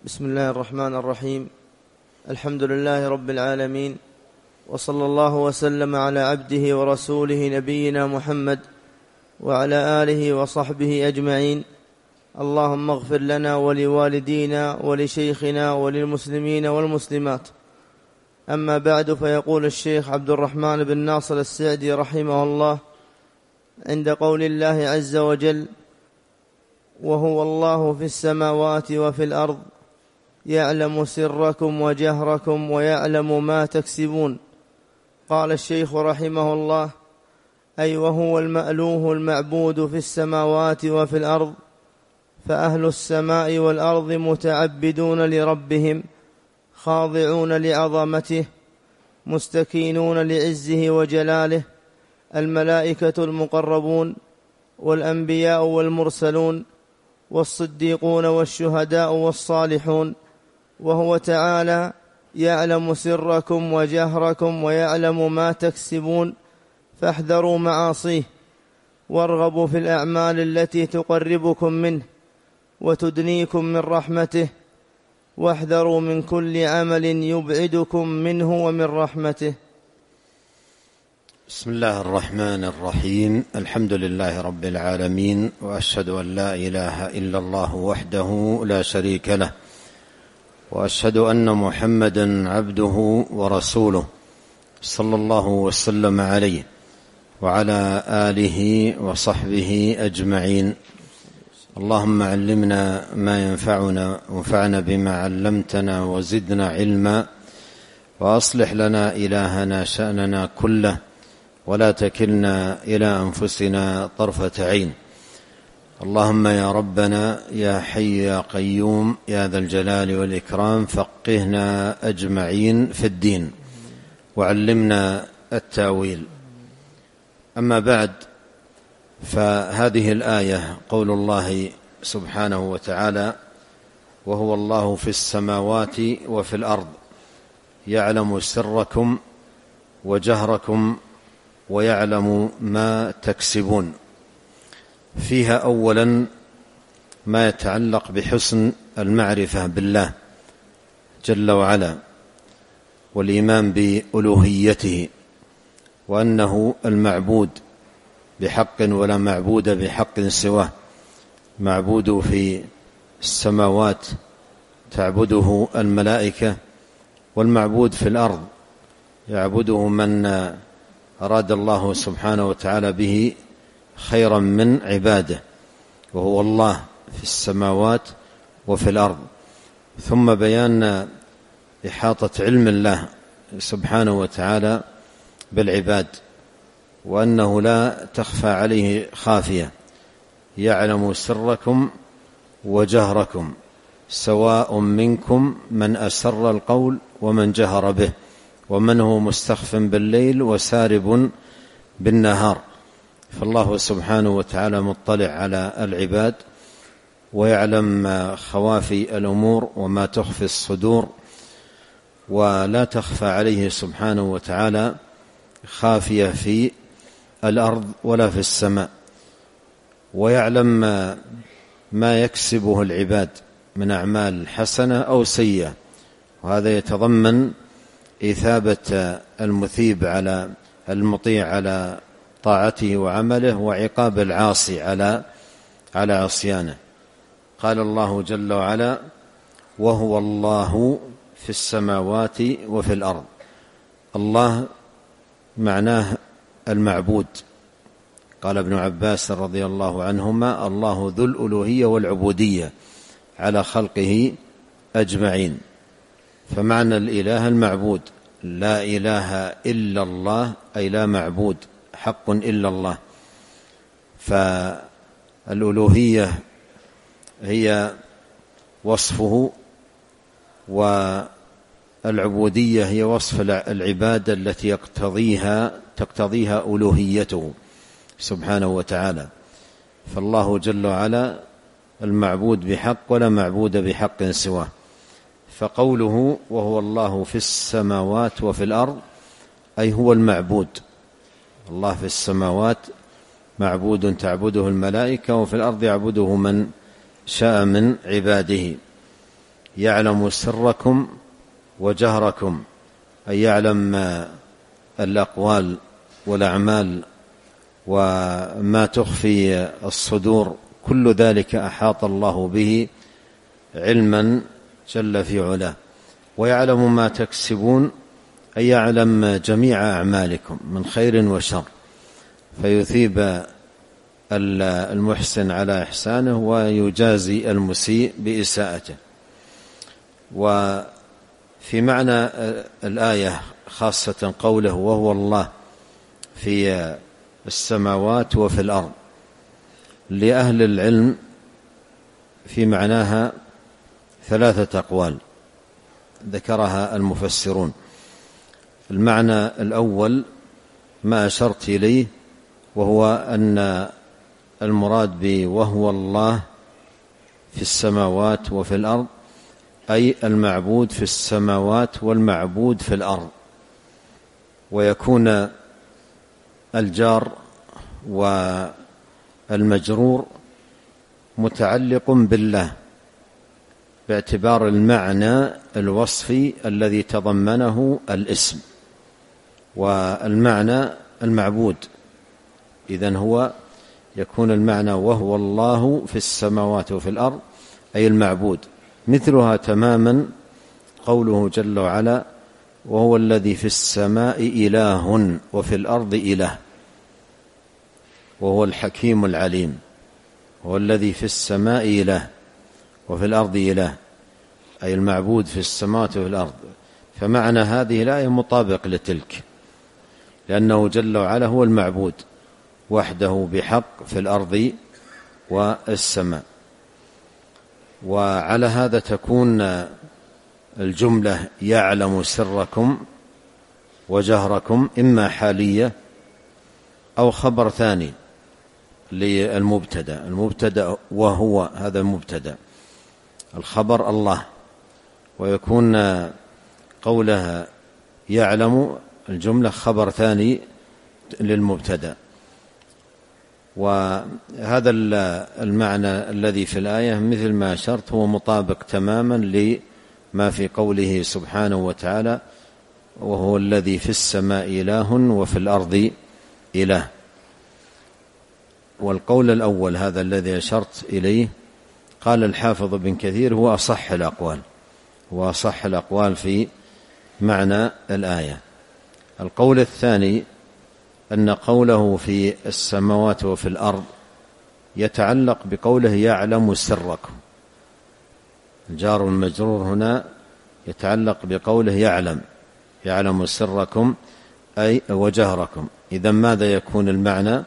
بسم الله الرحمن الرحيم. الحمد لله رب العالمين، وصلى الله وسلم على عبده ورسوله نبينا محمد وعلى آله وصحبه أجمعين. اللهم اغفر لنا ولوالدينا ولشيخنا وللمسلمين والمسلمات. أما بعد، فيقول الشيخ عبد الرحمن بن ناصر السعدي رحمه الله عند قول الله عز وجل: وهو الله في السماوات وفي الأرض يعلم سركم وجهركم ويعلم ما تكسبون. قال الشيخ رحمه الله: أي وهو المألوه المعبود في السماوات وفي الأرض، فأهل السماء والأرض متعبدون لربهم، خاضعون لعظمته، مستكينون لعزه وجلاله، الملائكة المقربون والأنبياء والمرسلون والصديقون والشهداء والصالحون. وهو تعالى يعلم سركم وجهركم ويعلم ما تكسبون، فاحذروا معاصيه وارغبوا في الأعمال التي تقربكم منه وتدنيكم من رحمته، واحذروا من كل عمل يبعدكم منه ومن رحمته. بسم الله الرحمن الرحيم. الحمد لله رب العالمين، وأشهد أن لا إله إلا الله وحده لا شريك له، وأشهد أن محمدا عبده ورسوله، صلى الله وسلم عليه وعلى آله وصحبه أجمعين. اللهم علمنا ما ينفعنا وانفعنا بما علمتنا وزدنا علما، وأصلح لنا إلهنا شأننا كله، ولا تكلنا إلى أنفسنا طرفة عين. اللهم يا ربنا يا حي يا قيوم يا ذا الجلال والإكرام، فقهنا أجمعين في الدين وعلمنا التأويل. أما بعد، فهذه الآية قول الله سبحانه وتعالى: وهو الله في السماوات وفي الأرض يعلم سركم وجهركم ويعلم ما تكسبون. فيها أولا ما يتعلق بحسن المعرفة بالله جل وعلا، والإيمان بألوهيته، وأنه المعبود بحق ولا معبود بحق سواه. معبود في السماوات تعبده الملائكة، والمعبود في الأرض يعبده من أراد الله سبحانه وتعالى به خيرا من عباده، وهو الله في السماوات وفي الأرض. ثم بيان إحاطة علم الله سبحانه وتعالى بالعباد، وأنه لا تخفى عليه خافية. يعلم سركم وجهركم، سواء منكم من أسر القول ومن جهر به، ومن هو مستخف بالليل وسارب بالنهار. فالله سبحانه وتعالى مطلع على العباد، ويعلم خوافي الأمور وما تخفي الصدور، ولا تخفى عليه سبحانه وتعالى خافية في الأرض ولا في السماء. ويعلم ما يكسبه العباد من أعمال حسنة أو سيئة، وهذا يتضمن إثابة المثيب على المطيع على طاعته وعمله، وعقاب العاصي على عصيانه. قال الله جل وعلا: وهو الله في السماوات وفي الأرض. الله معناه المعبود. قال ابن عباس رضي الله عنهما: الله ذو الألوهية والعبودية على خلقه أجمعين. فمعنى الإله المعبود، لا إله إلا الله، أي لا معبود حق إلا الله. فالألوهية هي وصفه، والعبودية هي وصف العبادة التي تقتضيها ألوهيته سبحانه وتعالى. فالله جل وعلا المعبود بحق، ولا معبود بحق سواه. فقوله وهو الله في السماوات وفي الأرض، أي هو المعبود. الله في السماوات معبود تعبده الملائكة، وفي الأرض يعبده من شاء من عباده. يعلم سركم وجهركم، أي يعلم الأقوال والأعمال وما تخفي الصدور، كل ذلك أحاط الله به علما جل في علاه. ويعلم ما تكسبون، أي يعلم جميع أعمالكم من خير وشر، فيثيب المحسن على إحسانه ويجازي المسيء بإساءته. وفي معنى الآية خاصة قوله وهو الله في السماوات وفي الأرض، لأهل العلم في معناها 3 أقوال ذكرها المفسرون. المعنى الأول ما أشرت إليه، وهو أن المراد وهو الله في السماوات وفي الأرض، أي المعبود في السماوات والمعبود في الأرض، ويكون الجار والمجرور متعلق بالله باعتبار المعنى الوصفي الذي تضمنه الاسم، والمعنى المعبود. إذن هو يكون المعنى وهو الله في السماوات وفي الأرض، أي المعبود. مثلها تماما قوله جل وعلا وهو الذي في السماء إله وفي الأرض إله وهو الحكيم العليم. هو الذي في السماء إله وفي الأرض إله، أي المعبود في السماوات وفي الأرض. فمعنى هذه الآية مطابق لتلك، لأنه جل وعلا هو المعبود وحده بحق في الأرض والسماء. وعلى هذا تكون الجملة يعلم سركم وجهركم إما حالية أو خبر ثاني للمبتدأ. المبتدأ وهو هذا المبتدأ، الخبر الله، ويكون قولها يعلم الجملة خبر ثاني للمبتدأ. وهذا المعنى الذي في الآية مثل ما أشرت هو مطابق تماما لما في قوله سبحانه وتعالى وهو الذي في السماء إله وفي الأرض إله. والقول الأول هذا الذي أشرت إليه قال الحافظ بن كثير هو أصح الأقوال في معنى الآية. القول الثاني أن قوله في السماوات وفي الأرض يتعلق بقوله يعلم سركم. الجار والمجرور هنا يتعلق بقوله يعلم سركم أي وجهركم. إذن ماذا يكون المعنى؟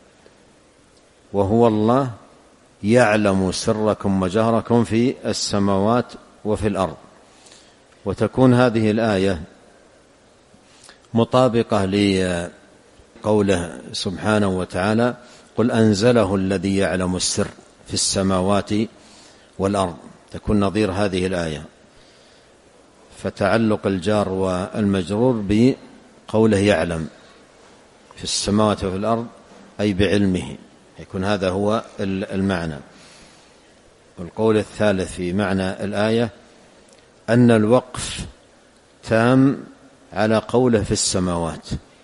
وهو الله يعلم سركم وجهركم في السماوات وفي الأرض. وتكون هذه الآية مطابقة لقوله سبحانه وتعالى قل أنزله الذي يعلم السر في السماوات والأرض، تكون نظير هذه الآية. فتعلق الجار والمجرور بقوله يعلم في السماوات وفي الأرض أي بعلمه، يكون هذا هو المعنى. والقول الثالث في معنى الآية أن الوقف تام على قوله في السماوات.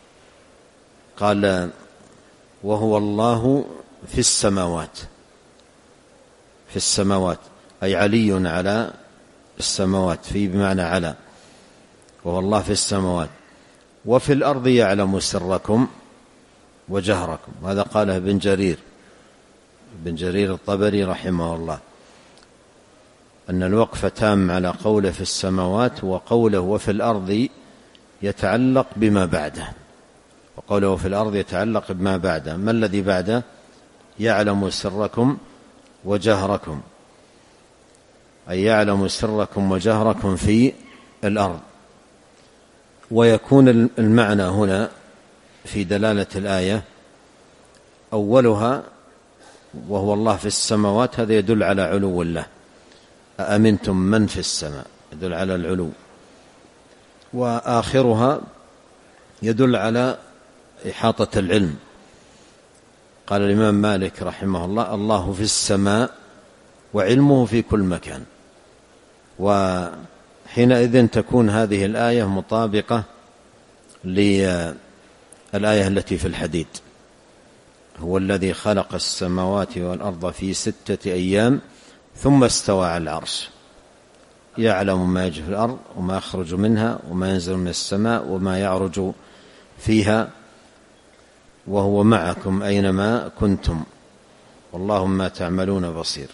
قال وهو الله في السماوات أي علي على السماوات، في بمعنى على، وهو الله في السماوات. وفي الأرض يعلم سركم وجهركم، هذا قاله ابن جرير الطبري رحمه الله، أن الوقف تام على قوله في السماوات، وقوله وفي الأرض يتعلق بما بعده، وقوله في الأرض يتعلق بما بعده. ما الذي بعده؟ يعلم سركم وجهركم، أي يعلم سركم وجهركم في الأرض. ويكون المعنى هنا في دلالة الآية أولها وهو الله في السماوات، هذا يدل على علو الله، أأمنتم من في السماء، يدل على العلو. وآخرها يدل على إحاطة العلم. قال الإمام مالك رحمه الله الله في السماء وعلمه في كل مكان، وحينئذ تكون هذه الآية مطابقة للآية التي في الحديد: هو الذي خلق السماوات والأرض في 6 أيام ثم استوى على العرش يعلم ما يجري في الأرض وما يخرج منها وما ينزل من السماء وما يعرج فيها وهو معكم أينما كنتم والله ما تعملون بصير.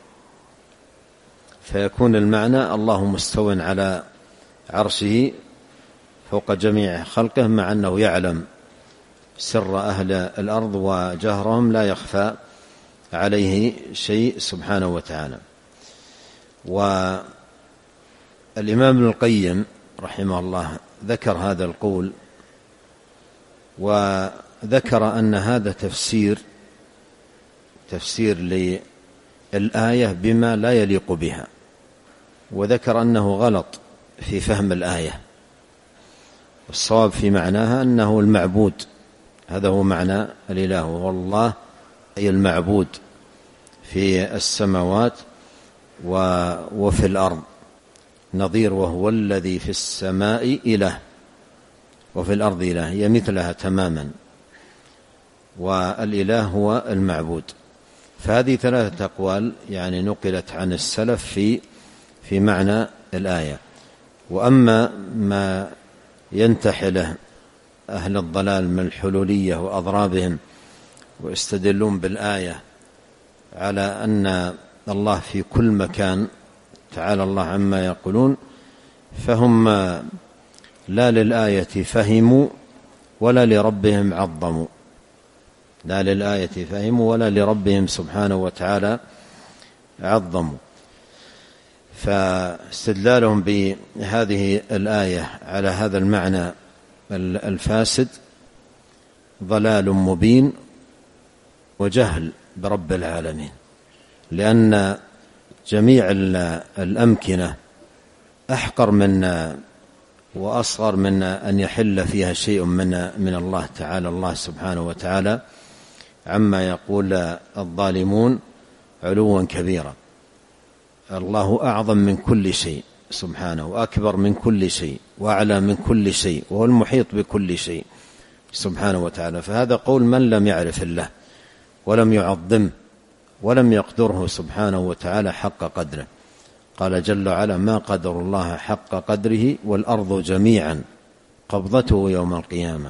فيكون المعنى الله مستو على عرشه فوق جميع خلقه، مع أنه يعلم سر أهل الأرض وجهرهم، لا يخفى عليه شيء سبحانه وتعالى. والإمام ابن القيم رحمه الله ذكر هذا القول، وذكر أن هذا تفسير للآية بما لا يليق بها، وذكر أنه غلط في فهم الآية، والصواب في معناها أنه المعبود، هذا هو معنى الإله، والله أي المعبود في السماوات وفي الأرض، نظير وهو الذي في السماء إله وفي الأرض إله، هي مثلها تماما، والإله هو المعبود. فهذه 3 أقوال يعني نقلت عن السلف في معنى الآية. وأما ما ينتحله أهل الضلال من الحلولية وأضرابهم ويستدلون بالآية على أن الله في كل مكان تعالى الله عما يقولون، فهم لا للآية فهموا ولا لربهم عظموا، لا للآية فهموا ولا لربهم سبحانه وتعالى عظموا. فاستدلالهم بهذه الآية على هذا المعنى الفاسد ضلال مبين وجهل برب العالمين، لأن جميع الأمكنة أحقر من وأصغر من أن يحل فيها شيء من الله تعالى الله سبحانه وتعالى عما يقول الظالمون علوا كبيرا. الله أعظم من كل شيء سبحانه، وأكبر من كل شيء، وأعلى من كل شيء، وهو المحيط بكل شيء سبحانه وتعالى. فهذا قول من لم يعرف الله ولم يعظمه ولم يقدره سبحانه وتعالى حق قدره. قال جل وعلا: ما قدر الله حق قدره والأرض جميعا قبضته يوم القيامة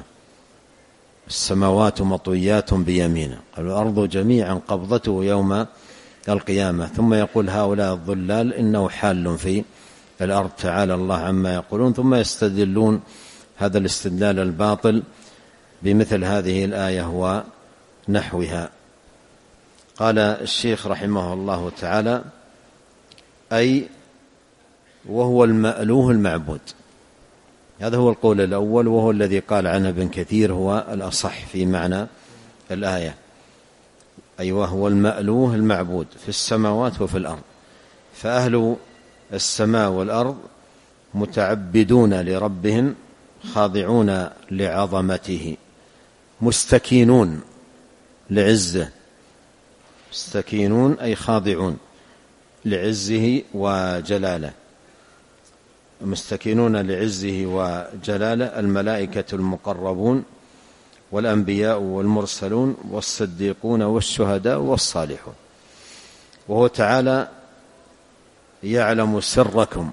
السماوات مطويات بيمينه. قال: الأرض جميعا قبضته يوم القيامة. ثم يقول: هؤلاء الضلال إنه حال في الأرض تعالى الله عما يقولون. ثم يستدلون هذا الاستدلال الباطل بمثل هذه الآية ونحوها. قال الشيخ رحمه الله تعالى: أي وهو المألوه المعبود. هذا هو القول الأول، وهو الذي قال عنه ابن كثير هو الأصح في معنى الآية، أي وهو المألوه المعبود في السماوات وفي الأرض. فأهل السماء والأرض متعبدون لربهم خاضعون لعظمته مستكينون لعزه، مستكينون أي خاضعون لعزه وجلاله، مستكينون لعزه وجلاله الملائكة المقربون والأنبياء والمرسلون والصديقون والشهداء والصالحون. وهو تعالى يعلم سركم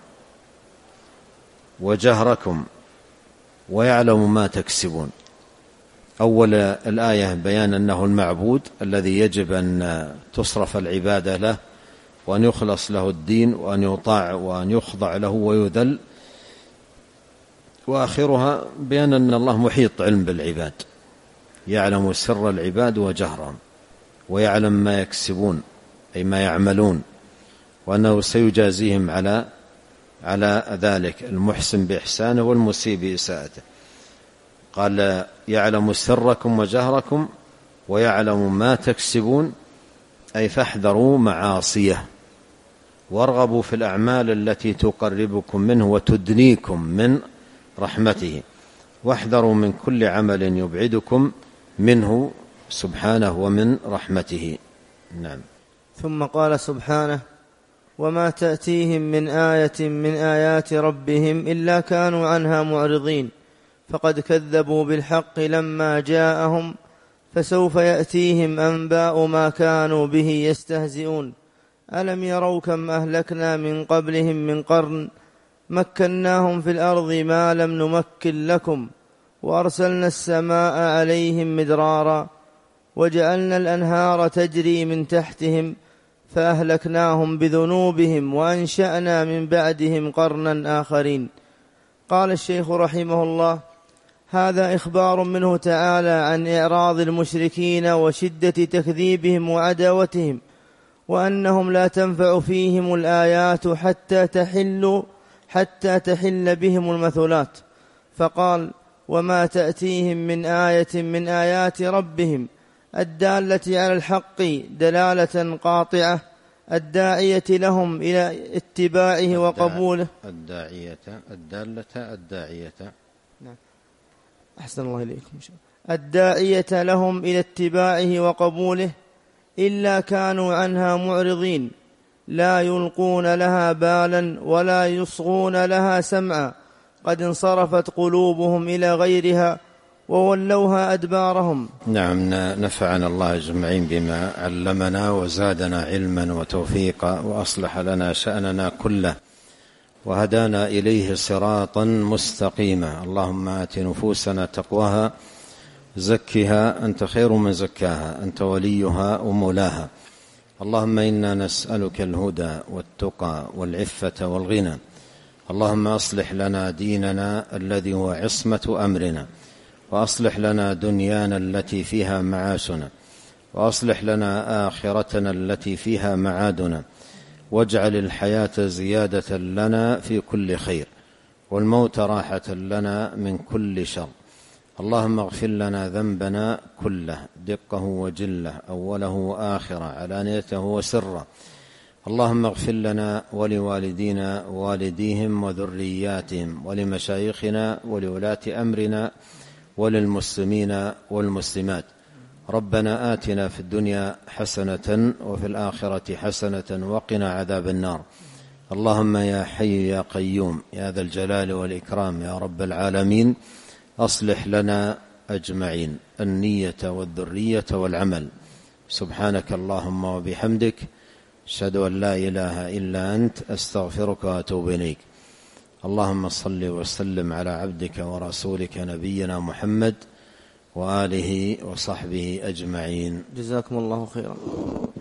وجهركم ويعلم ما تكسبون. أول الآية بيان أنه المعبود الذي يجب أن تصرف العبادة له، وأن يخلص له الدين، وأن يطاع وأن يخضع له ويذل. وآخرها بيان أن الله محيط علم بالعباد، يعلم سر العباد وجهرهم، ويعلم ما يكسبون أي ما يعملون، وأنه سيجازيهم على ذلك، المحسن بإحسانه والمسيء بإساءته. قال: يعلم سركم وجهركم ويعلم ما تكسبون، أي فاحذروا معاصيه وارغبوا في الأعمال التي تقربكم منه وتدنيكم من رحمته، واحذروا من كل عمل يبعدكم منه سبحانه ومن رحمته. نعم. ثم قال سبحانه: وما تأتيهم من آية من آيات ربهم إلا كانوا عنها معرضين فقد كذبوا بالحق لما جاءهم فسوف يأتيهم أنباء ما كانوا به يستهزئون ألم يروا كم أهلكنا من قبلهم من قرن مكناهم في الأرض ما لم نمكن لكم وأرسلنا السماء عليهم مدرارا وجعلنا الأنهار تجري من تحتهم فأهلكناهم بذنوبهم وأنشأنا من بعدهم قرنا آخرين. قال الشيخ رحمه الله: هذا إخبار منه تعالى عن إعراض المشركين وشدة تكذيبهم وعداوتهم وأنهم لا تنفع فيهم الآيات حتى تحل بهم المثلات. فقال: وما تأتيهم من آية من آيات ربهم الدالة على الحق دلالة قاطعة الداعية لهم إلى اتباعه وقبوله. نعم. أحسن الله إليكم. الداعية لهم إلى اتباعه وقبوله إلا كانوا عنها معرضين لا يلقون لها بالا ولا يصغون لها سمعا قد انصرفت قلوبهم إلى غيرها وولوها أدبارهم. نعم. نفعنا الله أجمعين بما علمنا وزادنا علما وتوفيقا وأصلح لنا شأننا كله وهدانا إليه صراطا مستقيما. اللهم آت نفوسنا تقواها زكها أنت خير من زكاها أنت وليها ومولاها. اللهم إنا نسألك الهدى والتقى والعفة والغنى. اللهم أصلح لنا ديننا الذي هو عصمة أمرنا وأصلح لنا دنيانا التي فيها معاشنا وأصلح لنا آخرتنا التي فيها معادنا واجعل الحياة زيادة لنا في كل خير والموت راحة لنا من كل شر. اللهم اغفر لنا ذنبنا كله دقه وجله أوله وآخره علانيته وسره. اللهم اغفر لنا ولوالدينا ووالديهم وذرياتهم ولمشايخنا ولولاة أمرنا وللمسلمين والمسلمات. ربنا آتنا في الدنيا حسنة وفي الآخرة حسنة وقنا عذاب النار. اللهم يا حي يا قيوم يا ذا الجلال والإكرام يا رب العالمين أصلح لنا أجمعين النية والذرية والعمل. سبحانك اللهم وبحمدك أشهد أن لا إله إلا أنت أستغفرك وأتوب إليك. اللهم صل وسلم على عبدك ورسولك نبينا محمد وآله وصحبه أجمعين. جزاكم الله خيرا.